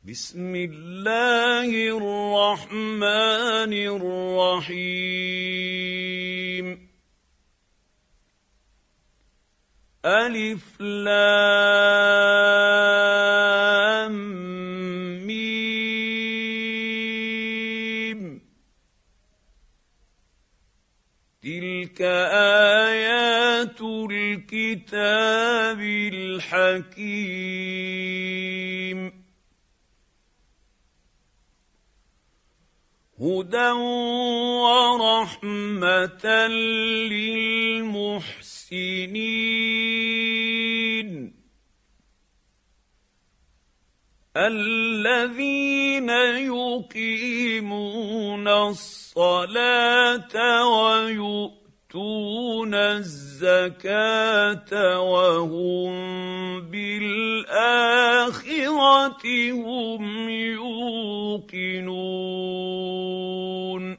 بسم الله الرحمن الرحيم ألف لام ميم تلك آيات الكتاب الحكيم هدى ورحمة للمحسنين الذين يقيمون الصلاة ويؤتون الزكاة وهم بالآخرة هم يوقنون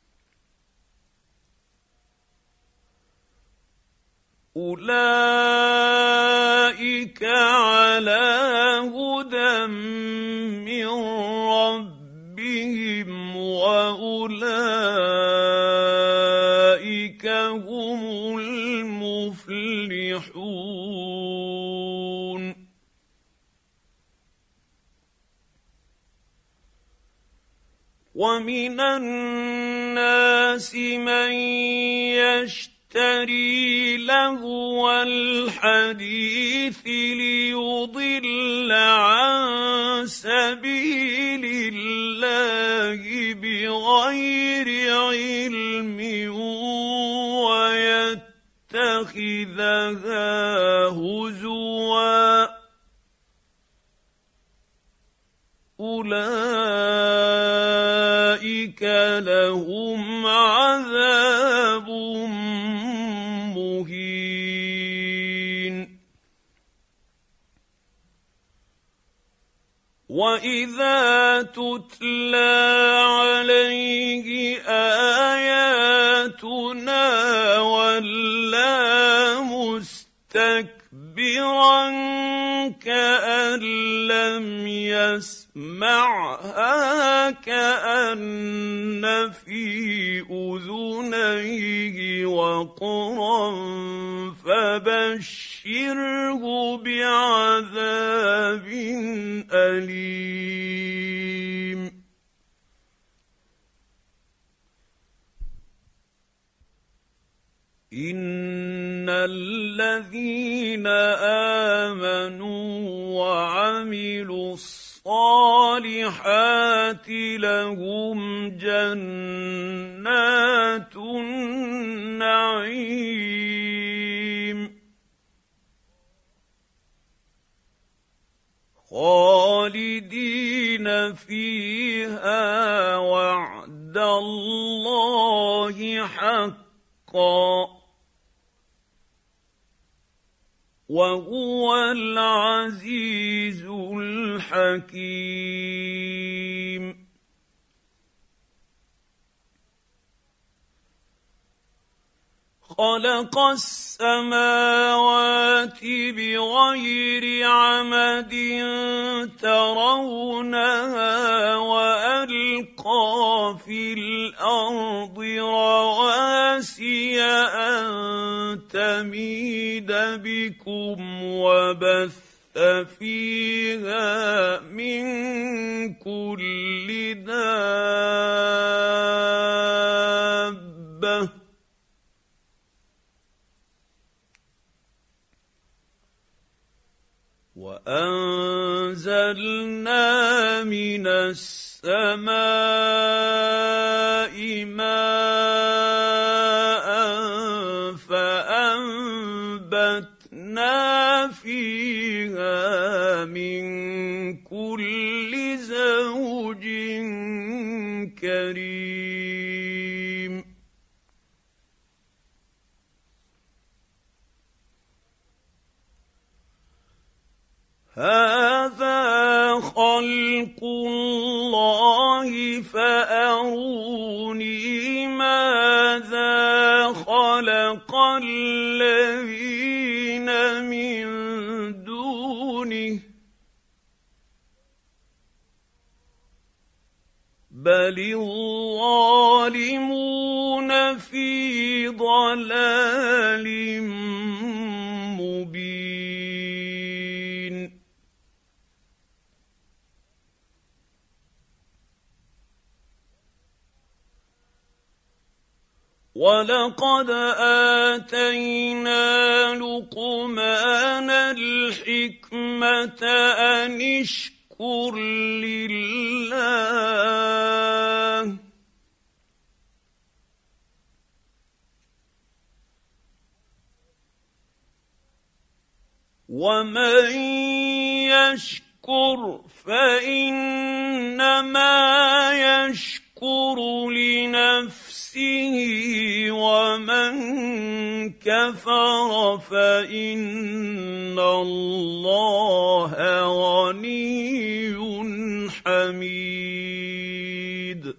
أولئك على هدى من ربهم وأولئك هم المفلحون ومن الناس من يشتري لهو الحديث ليضل عن سبيل الله بغير علم ويتخذها هزوا أولئك لهم عذاب مهين وإذا تتلى عليه آياتنا ولى مستكبرا كأن لم يسمعها كأن في أذنيه وقرا فبشره بعذاب أليم إن الذين آمنوا وعملوا الصالحات لهم جنات النعيم خالدين فيها وعد الله حقا وهو العزيز الحكيم خلق السماوات بغير عمد ترونها وألقى في الأرض رواسي أن تميد بكم وبث فيها من كل دابة وأنزلنا من السماء ماء فأنبتنا فيها من كل زوج كريم هذا خلق الله فأروني ماذا خلق الذين من دونه بل الظالمون في ضلال مبين. ولقد آتينا لقمان الحكمة أن اشكر لله ومن يشكر فإنما يشكر لنفسه ومن كفر فإن الله غني حميد.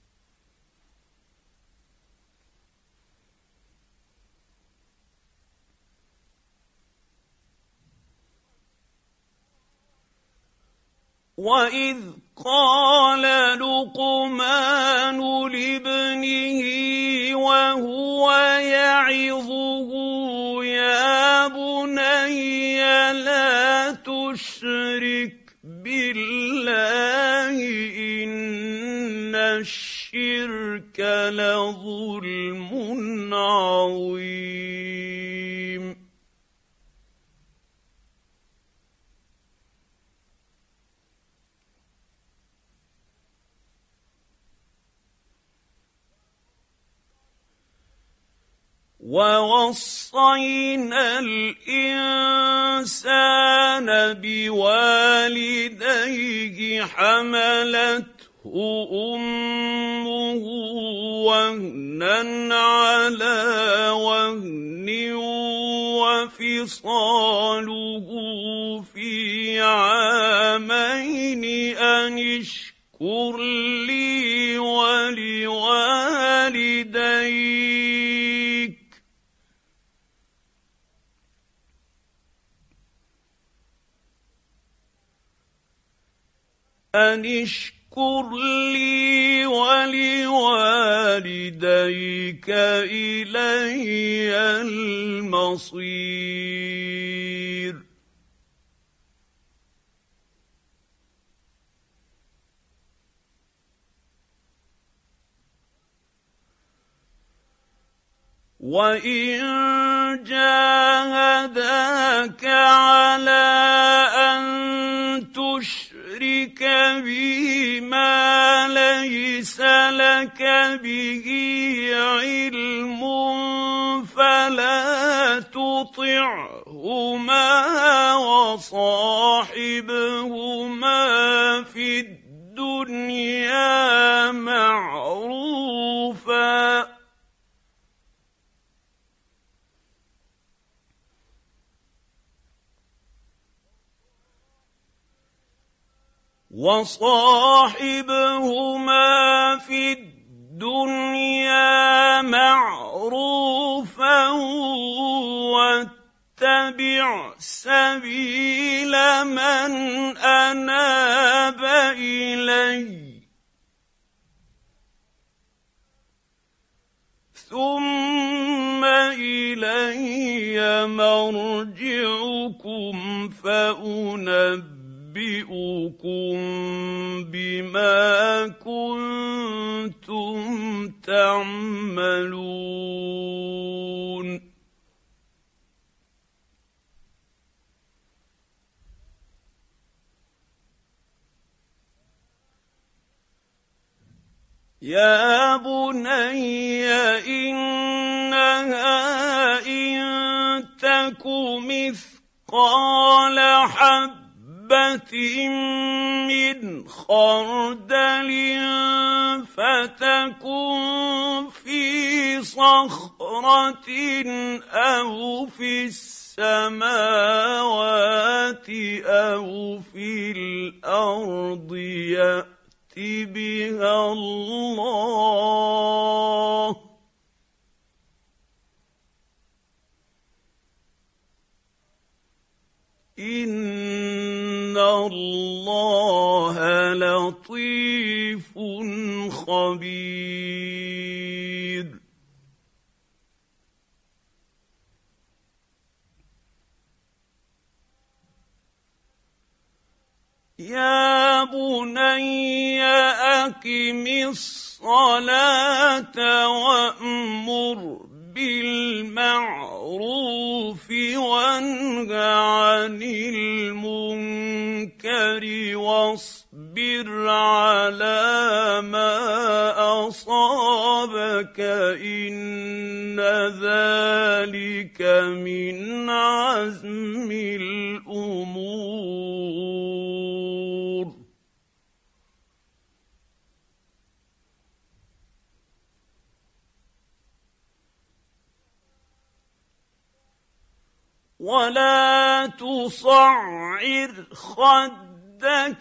وإذ قال لقمان لابنه وهو يعظه يا بني لا تشرك بالله إن الشرك لظلم عظيم. ووصينا الإنسان بوالديه حملته أمه وهنا على وهن وفصاله في عامين أن اشكر لي ولوالديك أن اشكر لي ولوالديك إلي المصير. وإن جاهداك على أن تشرك بي ما ليس لك به علم فلا تطعهما وصاحبهما في الدنيا معروفا واتبع سبيل من أناب إلي ثم إلي مرجعكم فأنبئكم بما كنتم تعملون. يا بني إنها إن تك مثقال حبة من خردل فتكن في صخرة أو في السماوات أو في الأرض يأت بها الله إن الله لطيف خبير يا بني أقم الصلاة وأمر بالمعروف وانه عن المنكر واصبر على ما أصابك إن ذلك من عزم الأمور ولا تصعر خدك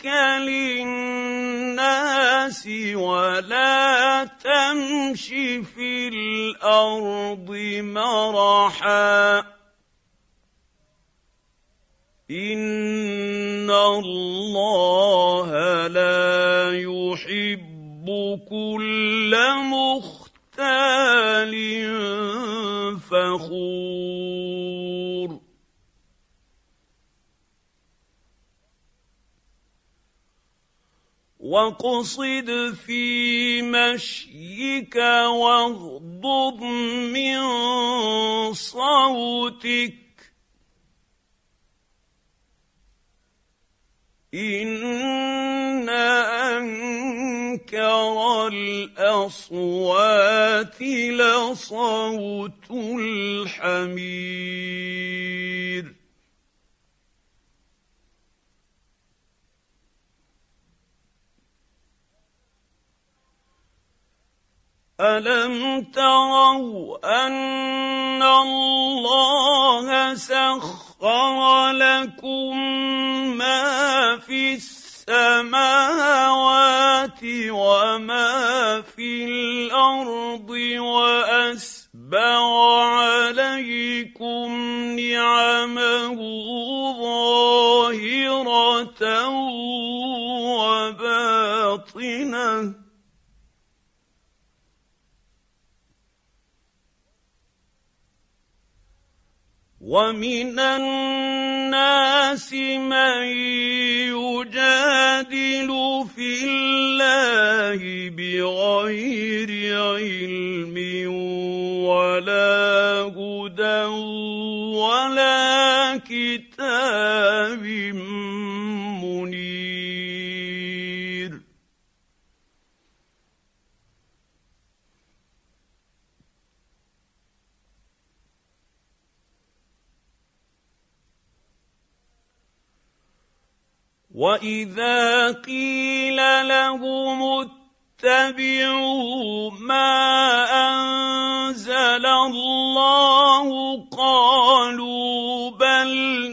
للناس ولا تمش في الأرض مرحا إن الله لا يحب كل مختال فخور واقصد في مشيك واغضض من صوتك إن أنكر الأصوات لصوت الحمير ألم تروا أن الله سخر لكم ما في السماوات وما في الأرض وأسبغ عليكم نعمه ظاهرة وباطنة ومن الناس من يجادل في الله بغير علم ولا هدى ولا كتاب منير وإذا قيل لهم اتبعوا ما أنزل الله قالوا بل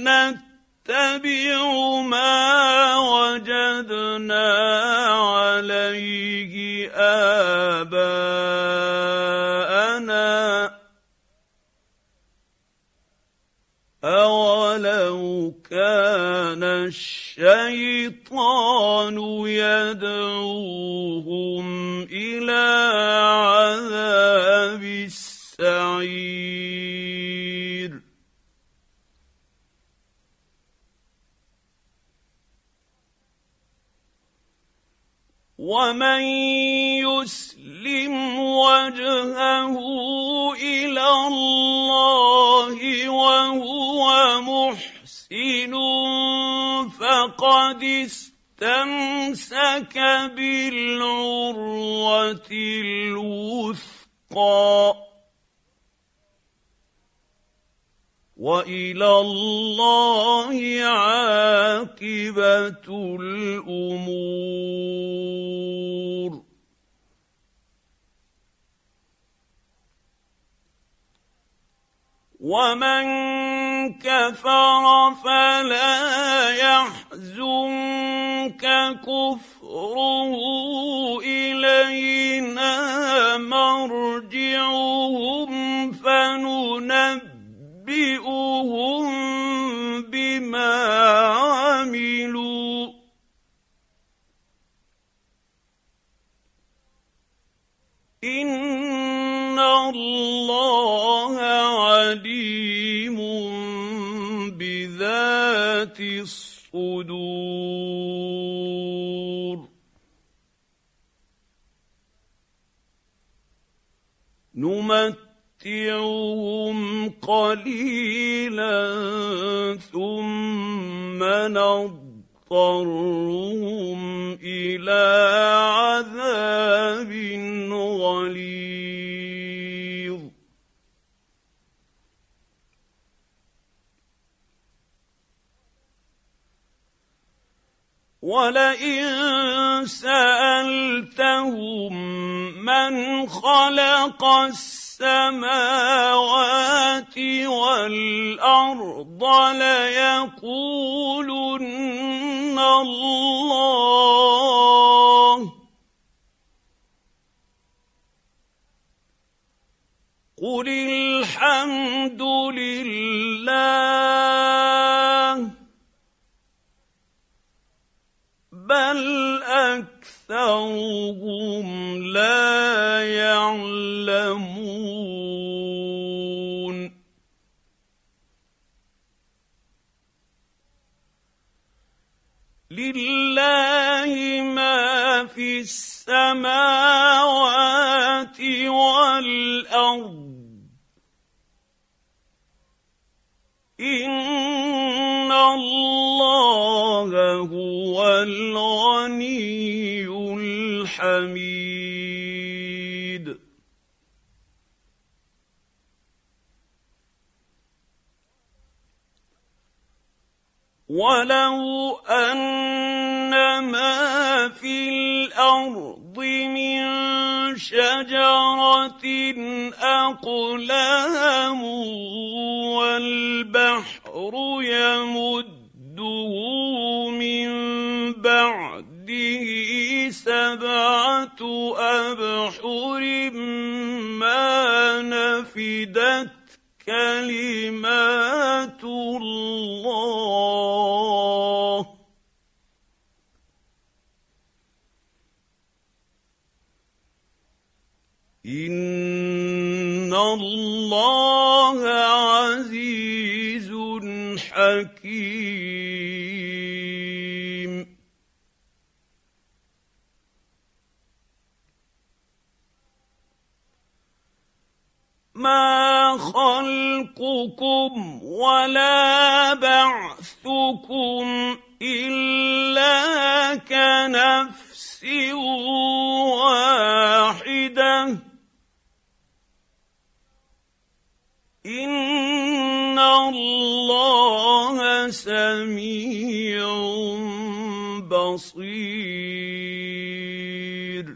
نتبع ما وجدنا عليه آباءنا أولو كان الشيطان يدعوهم إلى عذاب السعير ومن يسلم وجهه إلى الله وهو محسن فقد استمسك بالعروة الوثقى وإلى الله عاقبة الأمور ومن كفر فلا يحزنك كفره إلينا مرجعهم فننبئهم بما عملوا إن الله عليم بذات الصدور نمتعهم قليلا ثم نضطرهم إلى عذاب غليظ ولئن سألتهم من خلق السماوات والأرض ليقولن الله قل الحمد لله بل أكثرهم لا يعلمون لله ما في السماوات والأرض إن الله هو الغني الحميد ولو أن ما في الأرض من شجرة أقلام والبحر يمده من بعده 7 أبحر ما نفدت كلمات الله إن الله عزيز حكيم ما خلقكم ولا بعثكم إلا كنفس واحدة إن الله سميع بصير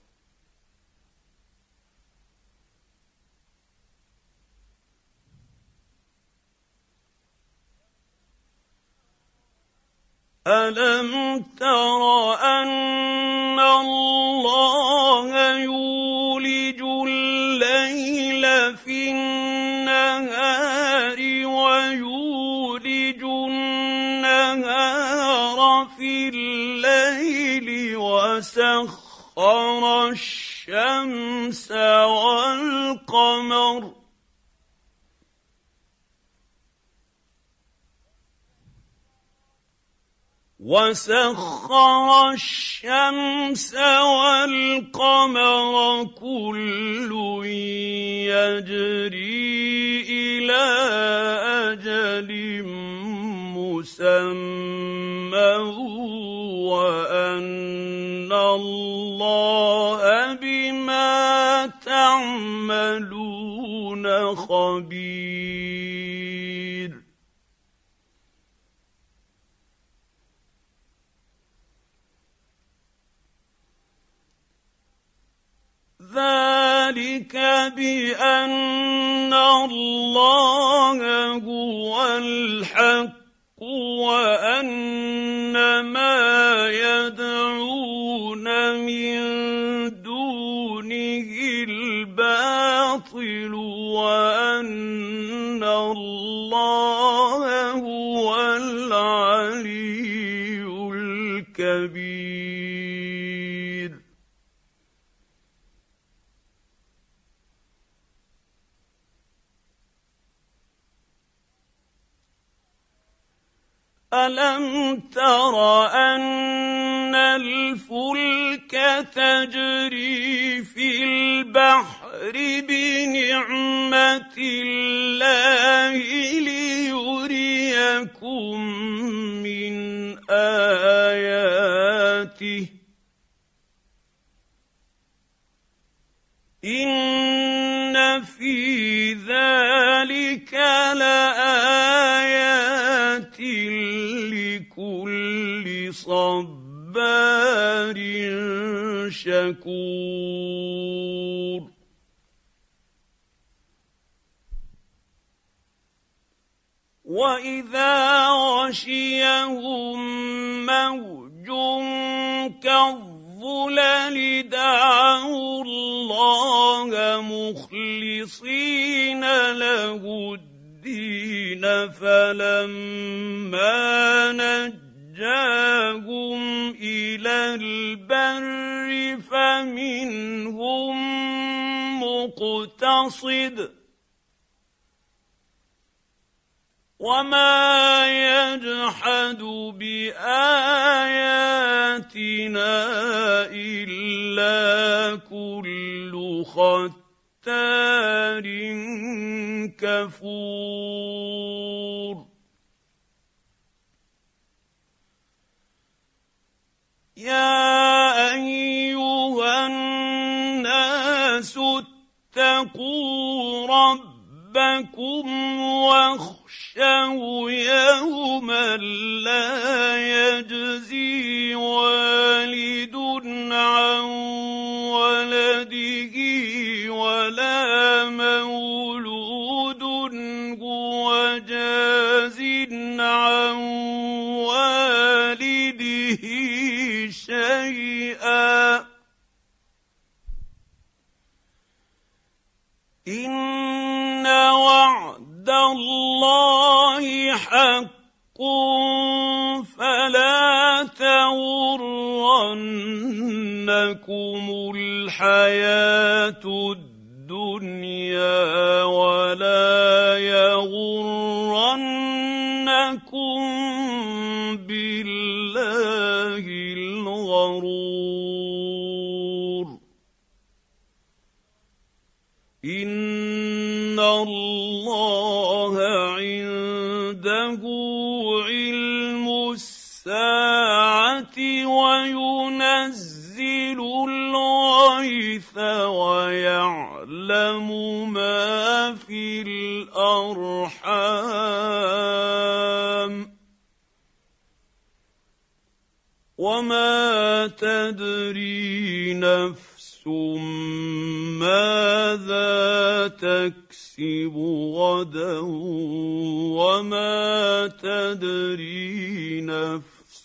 ألم تر أن الله يولج الليل في النهار ويولج النهار في الليل وسخر الشمس والقمر كل يجري إلى أجل مسمى وأن الله بما تعملون خبير ذلك بأن الله هو الحق وأن ما يدعون من دونه الباطل وأن الله هو العلي الكبير ألم تر أن الفلك تجري في البحر بنعمة الله ليريكم من آياته إن في ذلك لآيات لكل صبار شكور وإذا غشيهم موج كالظلل دعوا الله مخلصين له الدين فلما نجاهم إلى البر فمنهم مقتصد وما يجحد بآياتنا إلا كل ختار كفور يا أيها الناس اتقوا ربكم واخشوا يوما لا يجزي والد عن ولده ولا مولود هو جاز عن والده شيئا إن وعد الله حق فلا تغرنكم الحياة الدنيا ولا يغرنكم بالله الغرور إن الله عنده علم الساعة وينزل الغيث ويعلم ما في الأرحام وما تدري نفس ماذا تكسب غدا وما تدري نفس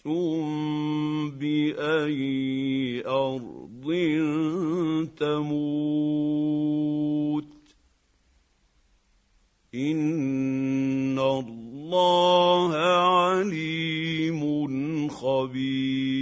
بأي أرض تموت إن الله عليم خبير